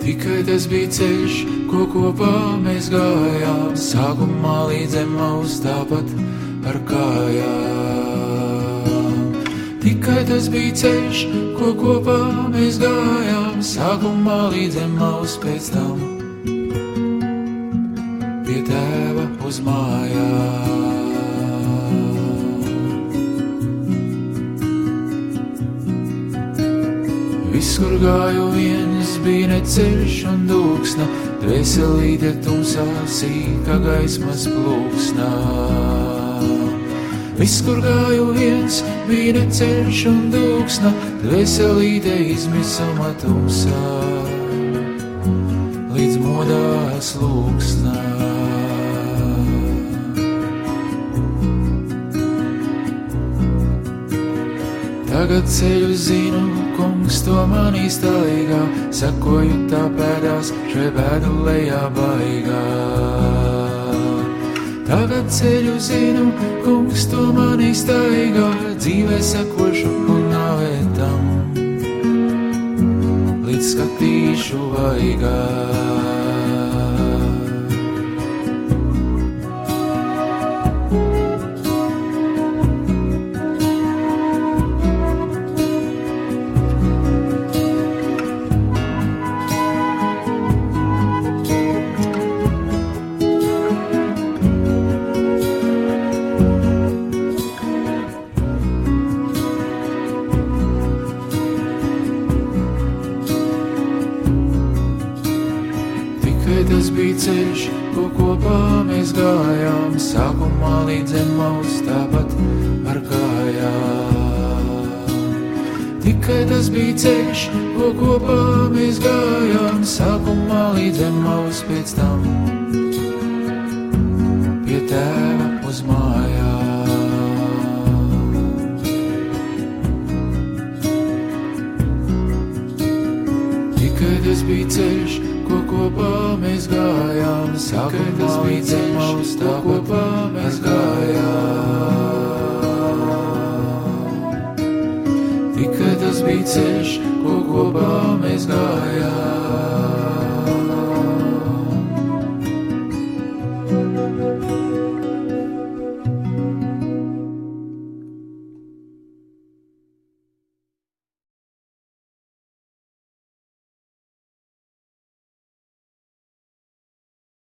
Tikai tas bija ceļš, ko kopā mēs gājām, sākumā līdz Emaus tāpat ar kājām. Tikai tas bija ceļš, ko kopā mēs gājām, sākumā līdz Emaus, pēc tam pie Tēva uz mājām. Viss, kur gāju viens, bija ne ceļš un dūksna, dvēselīte tumsā sīka gaismas plūksnā. Viss, kur gāju viens, bija ne ceļš un dūksna, dvēselīte izmisuma tumsā, līdz modās lūksnā. Tagad ceļu zinu, kungs to manī staigā, sekoju tā pēdās, šai bēdu lejā baigā. Tagad ceļu zinu, kungs to manī staigā, dzīvē sekošu un nāvētam, līdz skatīšu vaigā. Tas bija ceļš, ko kopā mēs gājām, sākumā līdz Emaus tāpat ar kājām. Tikai tas bija ceļš, ko kopā mēs gājām, sākumā līdz Emaus, pēc tam pie Tēva uz mājām. Tikai tas bija ceļš, ko kopā mēs gājām, sākumā līdz Emaus, tā kopā mēs gājām. Tikai tas bija ceļš, ko kopā mēs gājām.